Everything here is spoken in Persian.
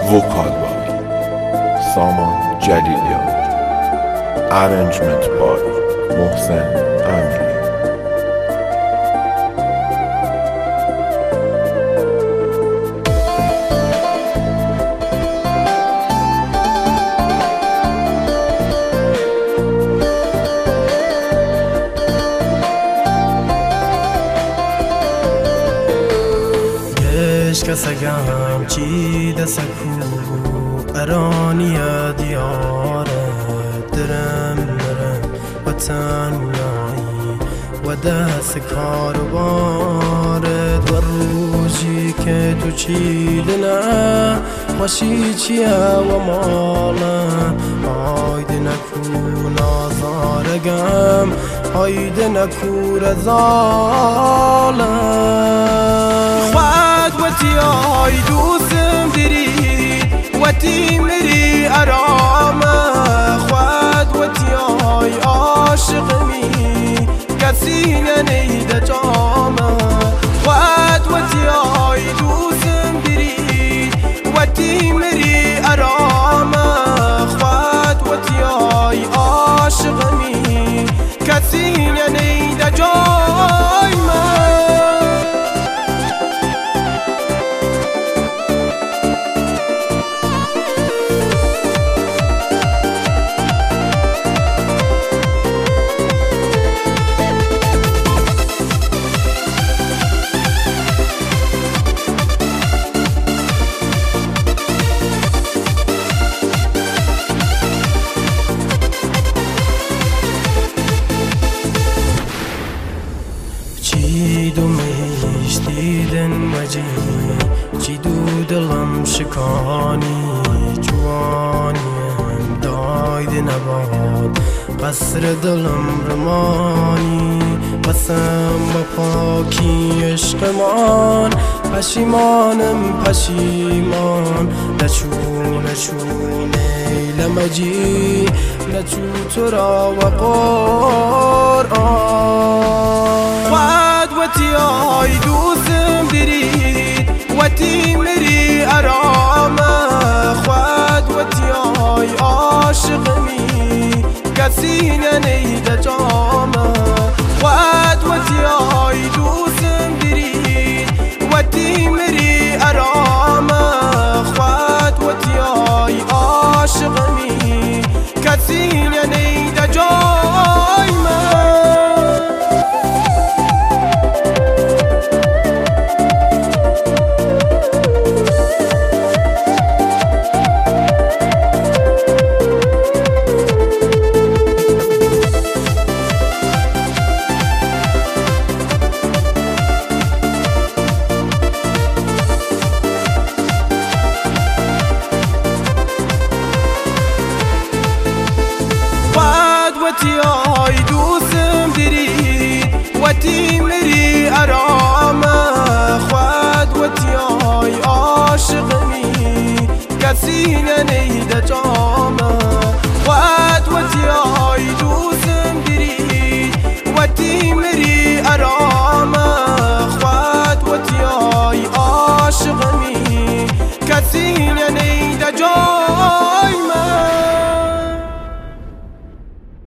Vocal by Saman Jalilian. Arrangement by Mohsen Amri. کسگم چی دسکو ارانی دیار درم مرم و تنهایی و دست کاروبارت و روزی که تو چیدنه خوشی چیه و مالم هایده نکو نازارگم هایده نکو رزالم وتی آی دوستم دری وتی مری آرامه خود وتی آی عاشقمی کسی ننیده جامه خود وتی آی دوستم دری وتی مری آرامه خود وتی آی عاشقمی کسی ننیده جامه چی دومیش دیدن مجی چی دو دلم شکانی جوانیم داید نباد قصر دلم رمانی قسم با پاکی عشقمان پشیمانم پشیمان نچون ایلمجی نچو تو را و قرآن خود وتی آی دوستم درید وتی مری آرامه خود وتی آی عاشقمی کسی ننیده جامه خود وتی آی دوستم درید وتی مری آرامه خود وتی آی عاشقمی کسی ننیده جامه وتی آی دوستم درید وتی مری آرامه خود وتی آی عاشقمی کسی ننیده جان